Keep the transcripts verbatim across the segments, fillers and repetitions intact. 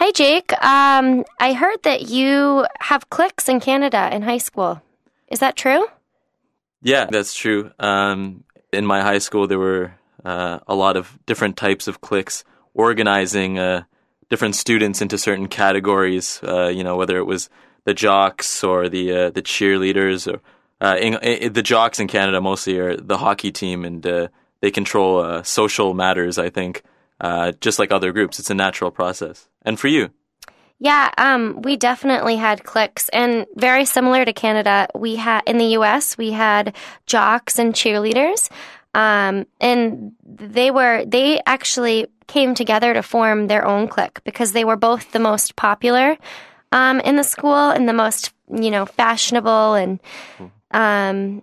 Hey, Jake. Um, I heard that you have cliques in Canada in high school. Is that true? Yeah, that's true. Um, in my high school, there were uh, a lot of different types of cliques organizing uh, different students into certain categories, uh, you know, whether it was the jocks or the uh, the cheerleaders. Or uh, in, in, the jocks in Canada mostly are the hockey team, and uh, they control uh, social matters, I think, uh, just like other groups. It's a natural process. And for you? Yeah, um, we definitely had cliques, and very similar to Canada, we had in the U S we had jocks and cheerleaders, um, and they were they actually came together to form their own clique because they were both the most popular um, in the school and the most you know fashionable, and um,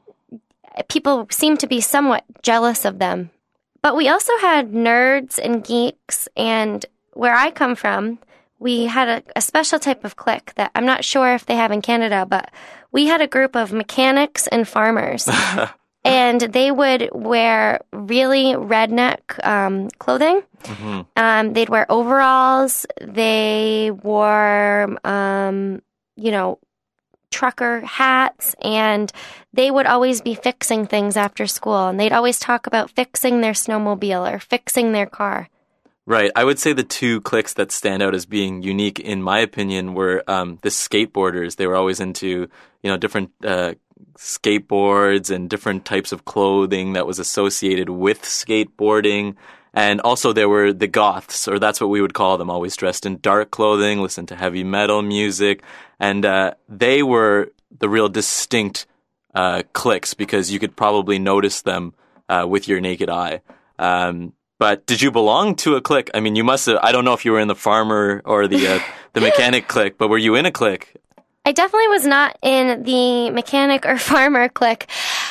people seemed to be somewhat jealous of them. But we also had nerds and geeks, and where I come from, we had a, a special type of clique that I'm not sure if they have in Canada, but we had a group of mechanics and farmers. And they would wear really redneck um, clothing. Mm-hmm. Um, they'd wear overalls. They wore, um, you know, trucker hats. And they would always be fixing things after school. And they'd always talk about fixing their snowmobile or fixing their car. Right. I would say the two cliques that stand out as being unique, in my opinion, were um, the skateboarders. They were always into, you know, different uh, skateboards and different types of clothing that was associated with skateboarding. And also there were the goths, or that's what we would call them, always dressed in dark clothing, listen to heavy metal music. And uh, they were the real distinct uh, cliques because you could probably notice them uh, with your naked eye. Um But did you belong to a clique? I mean, you must have, I don't know if you were in the farmer or the uh, the mechanic clique, but were you in a clique? I definitely was not in the mechanic or farmer clique.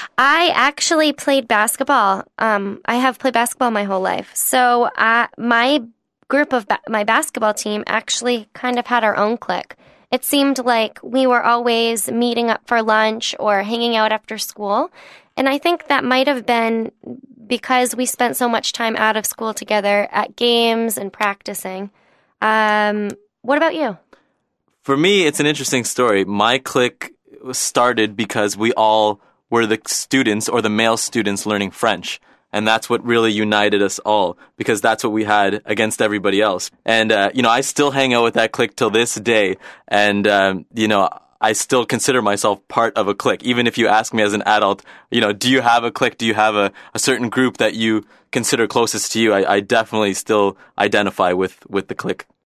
I actually played basketball. Um, I have played basketball my whole life. So uh, my group of ba- my basketball team actually kind of had our own clique. It seemed like we were always meeting up for lunch or hanging out after school. And I think that might have been because we spent so much time out of school together at games and practicing. Um, what about you? For me, it's an interesting story. My clique started because we all were the students or the male students learning French. And that's what really united us all, because that's what we had against everybody else. And, uh, you know, I still hang out with that clique till this day. And, um, you know, I still consider myself part of a clique. Even if you ask me as an adult, you know, do you have a clique? Do you have a, a certain group that you consider closest to you? I, I definitely still identify with, with the clique.